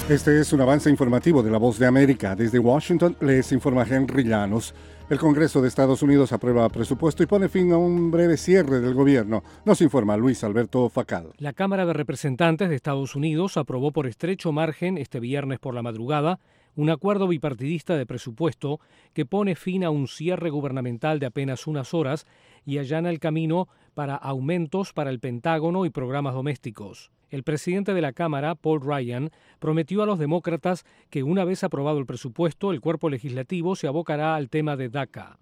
Este es un avance informativo de La Voz de América. Desde Washington les informa Henry Llanos. El Congreso de Estados Unidos aprueba presupuesto y pone fin a un breve cierre del gobierno. Nos informa Luis Alberto Facal. La Cámara de Representantes de Estados Unidos aprobó por estrecho margen este viernes por la madrugada un acuerdo bipartidista de presupuesto que pone fin a un cierre gubernamental de apenas unas horas y allana el camino para aumentos para el Pentágono y programas domésticos. El presidente de la Cámara, Paul Ryan, prometió a los demócratas que una vez aprobado el presupuesto, el cuerpo legislativo se abocará al tema de DACA.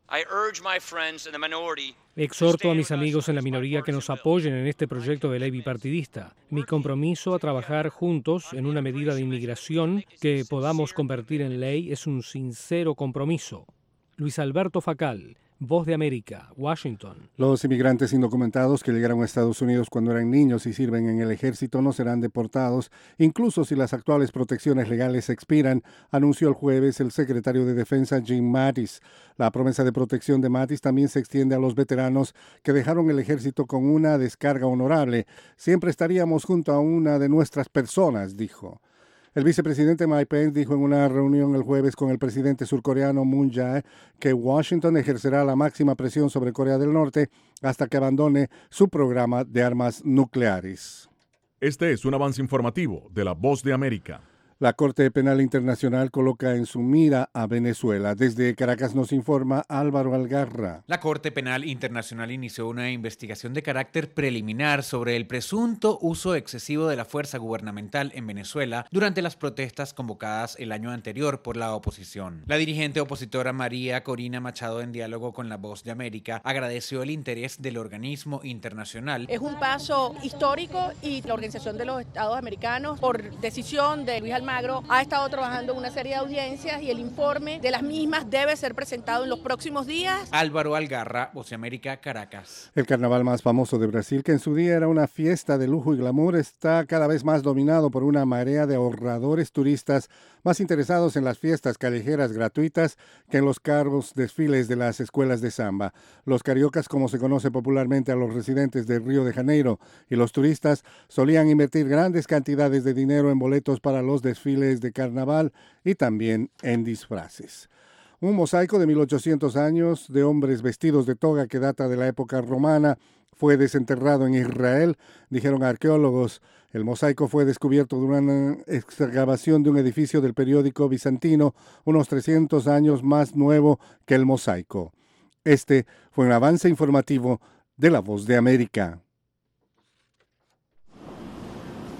Exhorto a mis amigos en la minoría que nos apoyen en este proyecto de ley bipartidista. Mi compromiso a trabajar juntos en una medida de inmigración que podamos convertir en ley es un sincero compromiso. Luis Alberto Facal, Voz de América, Washington. Los inmigrantes indocumentados que llegaron a Estados Unidos cuando eran niños y sirven en el ejército no serán deportados, incluso si las actuales protecciones legales expiran, anunció el jueves el secretario de Defensa Jim Mattis. La promesa de protección de Mattis también se extiende a los veteranos que dejaron el ejército con una descarga honorable. Siempre estaríamos junto a una de nuestras personas, dijo. El vicepresidente Mike Pence dijo en una reunión el jueves con el presidente surcoreano Moon Jae que Washington ejercerá la máxima presión sobre Corea del Norte hasta que abandone su programa de armas nucleares. Este es un avance informativo de La Voz de América. La Corte Penal Internacional coloca en su mira a Venezuela. Desde Caracas nos informa Álvaro Algarra. La Corte Penal Internacional inició una investigación de carácter preliminar sobre el presunto uso excesivo de la fuerza gubernamental en Venezuela durante las protestas convocadas el año anterior por la oposición. La dirigente opositora María Corina Machado, en diálogo con La Voz de América, agradeció el interés del organismo internacional. Es un paso histórico y la Organización de los Estados Americanos, por decisión de Luis Almagro, ha estado trabajando en una serie de audiencias y el informe de las mismas debe ser presentado en los próximos días. Álvaro Algarra, Voz de América, Caracas. El carnaval más famoso de Brasil, que en su día era una fiesta de lujo y glamour, está cada vez más dominado por una marea de ahorradores turistas más interesados en las fiestas callejeras gratuitas que en los caros desfiles de las escuelas de samba. Los cariocas, como se conoce popularmente a los residentes de Río de Janeiro, y los turistas solían invertir grandes cantidades de dinero en boletos para los desfiles de carnaval y también en disfraces. Un mosaico de 1800 años de hombres vestidos de toga que data de la época romana fue desenterrado en Israel, dijeron arqueólogos. El mosaico fue descubierto durante una excavación de un edificio del periódico bizantino, unos 300 años más nuevo que el mosaico. Este fue un avance informativo de La Voz de América.